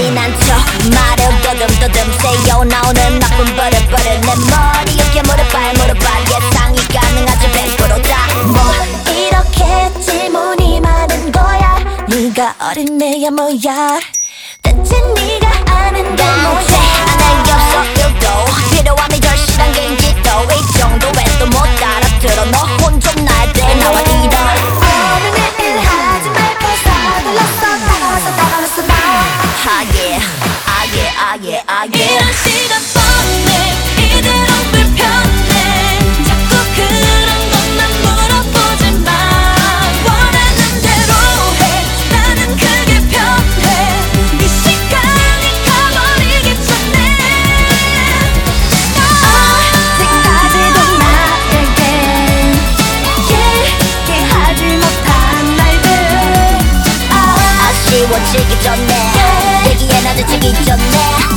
잔인한 척 말을 더듬더듬 새어 나오는 나쁜 버릇 내 머리에 무릎발 예상이 가능하지 100%다 뭐 이렇게 질문이 많은 거야 네가 어린애야 뭐야 대체 네가 아는 게 뭐지 안할 게 없어 1도 필요함이 절실한 게인지도 이 정도에 또 못 알아들어 너 혼 좀 나야 돼 나와 리더 어른의 일 하지 말고 서둘렀어 다가왔어 이런 시간 뻔해 이대로 불편해 자꾸 그런 것만 물어보지 마 원하는 대로 해 나는 그게 편해 네 시간이 가버리기 전에 아직까지도 나에게 얘기하지 못한 말들 아쉬워지기 전에 얘기해 나눠지기 전에